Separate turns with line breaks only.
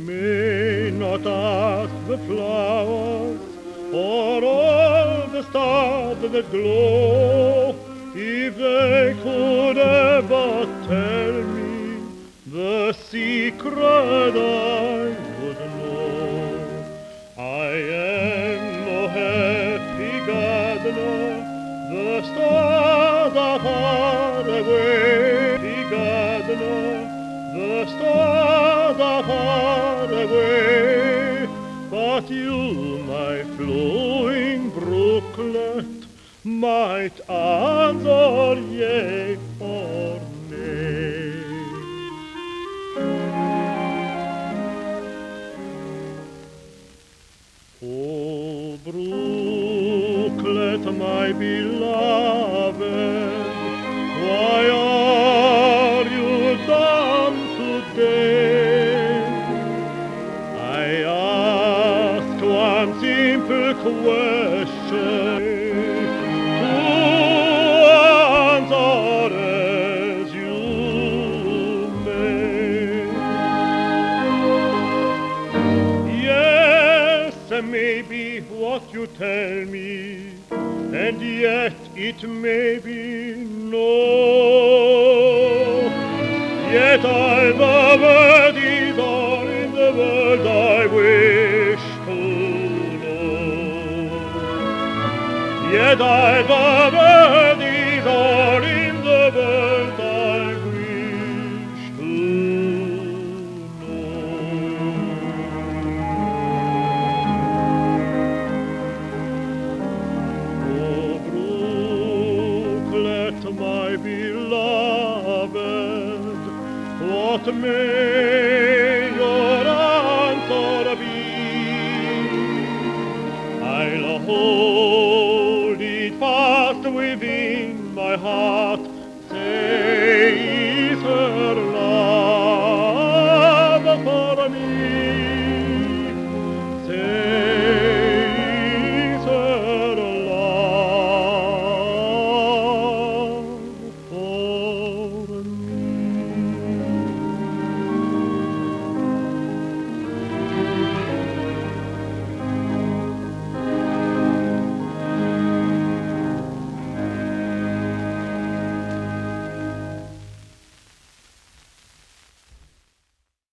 may not ask the flowers or all the stars that glow if they could ever tell me the secret I would know. I am no happy gardener, the stars are far away. Happy gardener, the stars are far away. But you, my flowing brooklet, might answer yea or nay. Oh, brooklet, my beloved, why are you dumb today? I ask one simple question, to answer as you may. Yes, maybe what you tell me, and yet it may be no. Yet I've a worthy all in the world I wish to know. Yet I've a worthy all in the world I wish to know. Oh, brooklet, my beloved, what may your answer be? I'll hold it fast within my heart